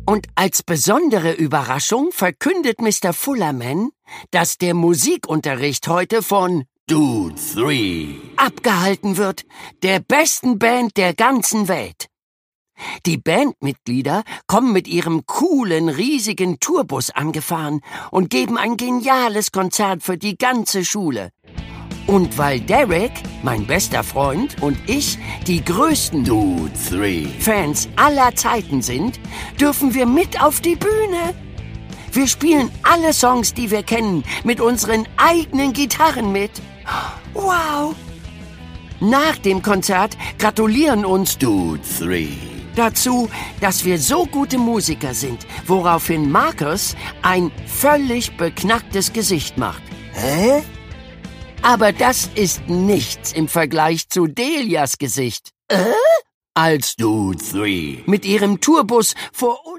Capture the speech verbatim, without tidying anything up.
Und als besondere Überraschung verkündet Mister Fullerman, dass der Musikunterricht heute von Dude Three abgehalten wird, der besten Band der ganzen Welt. Die Bandmitglieder kommen mit ihrem coolen, riesigen Tourbus angefahren und geben ein geniales Konzert für die ganze Schule. Und weil Derek, mein bester Freund, und ich die größten Dude Three Fans aller Zeiten sind, dürfen wir mit auf die Bühne. Wir spielen alle Songs, die wir kennen, mit unseren eigenen Gitarren mit. Wow! Nach dem Konzert gratulieren uns Dude Three dazu, dass wir so gute Musiker sind, woraufhin Marcus ein völlig beknacktes Gesicht macht. Hä? Aber das ist nichts im Vergleich zu Delias Gesicht. Äh? Als Dude Three mit ihrem Tourbus vor